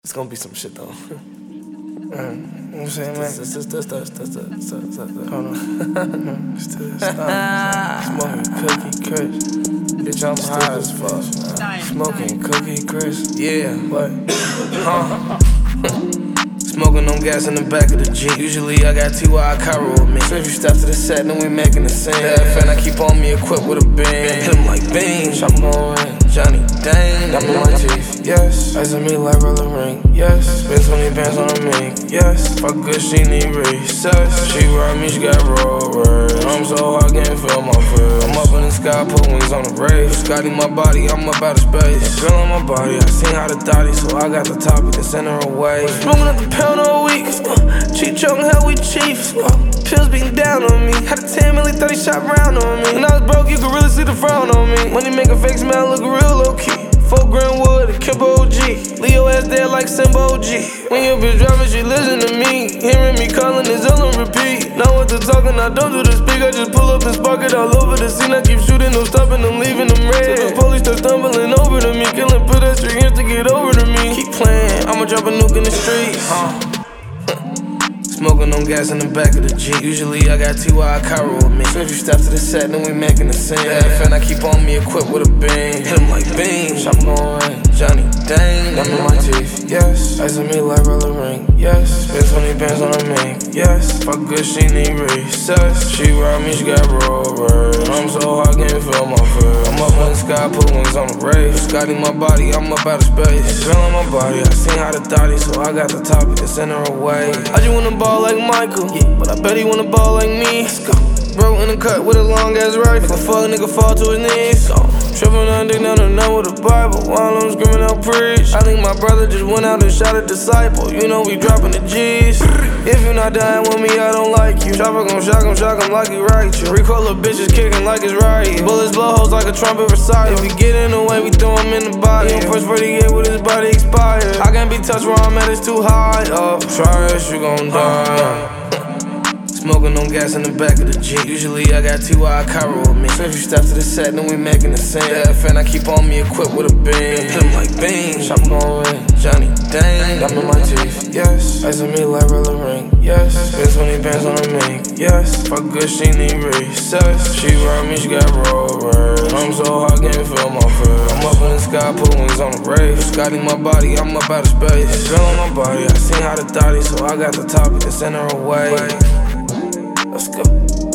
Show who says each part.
Speaker 1: It's gonna be some shit though.
Speaker 2: You know what I'm saying, man? Hold on. Smoking Cookie Crisp. Bitch, I'm high as fuck. Smoking Cookie Crisp. Yeah, what? Smoking on gas in the back of the Jeep. Usually I got T.Y. Cairo with me. So if you step to the set, then we making a scene. Fan, I keep on me equipped with a beam. Hit him like beam. Shop gon' ring. Johnny Dang. Got me my teeth. Yes. Ice on me like roller ring. Yes. Spend 20 bands on a mink. Yes. Fuck good, she need recess. She ride me, she got roll red. I'm so hot, can't feel my fear. I'm up in the sky, put wings on the rave. Scotty my body, I'm up out of space. And feeling my body, I seen how to thotty, so I got the topic and send her away. Smoking up the pound all week. Cheat choking, hell we chiefs. Pills beating down on me. Had a 10 milli 30 shot round on me. When I was broke, you could really see the frown on me. Money make a fake smile look real low key. 4 grand wood, a Kimbo OG. Leo ass dead like Simbo OG. When your bitch driving, she listen to me. Hearing me calling is all on repeat. Know what to talking, I don't do the speak. I just pull up and spark it all over the scene. I keep shooting, no stopping, I'm leaving them red. Till the police start stumbling over to me. Killing pedestrians to get over to me. Keep playing, I'ma drop a nuke in the streets. Smoking on gas in the back of the Jeep. Usually I got T.Y. Cairo with me. So if you step to the set, then we making a scene. Fan, I keep on me equipped with a beam. Hit him like beam. Shop gon' ring. Johnny Dang. Got me my teeth. Yes. Ice on me like roller ring. Yes. Spend 20 bands on a mink. Yes. Fuck good, she need recess. She ride me, she got roll red. I'm so hot, can't feel my fear. I'm up in the sky, put wings on the rave. Scotty my body, I'm up out of space. And feeling my body, I seen how to thotty, so I got the topic and send her away. I just wanna ball like Michael, yeah, but I bet he wanna ball like me. Let's go. Bro in the cut with a long ass rifle. Make a fuck nigga fall to his knees. Tripping on dick down the night with a Bible while I'm screaming out preach. I think my brother just went out and shot a disciple. You know we dropping the G's. If you not dying with me, I don't like you. Chopper gon' shock him like he right you. Recoil a bitch is kicking like it's right. Bullets blow holes like a trumpet recital. If he get in the way, we throw him in the body. He on first 48 with his body expired. I can't be touched where I'm at, it's too high up. Try it, you gon' die. Smoking on gas in the back of the Jeep. Usually I got T.Y. Cairo with me. So if you step to the set, then we making a scene. Fan, I keep on me equipped with a beam. Hit him like beam. Shop gon' ring. Johnny Dang. Got me my teeth. Yes. Ice on me like roller ring. Yes. Spend 20 bands on a mink. Yes. Fuck good, she need recess. She ride me, she got roll red. I'm so hot, can't feel my fear. I'm up in the sky, put wings on the rave. Scotty my body, I'm up out of space. And feeling my body, I seen how to thotty, so I got the topic and send her away. Let's go.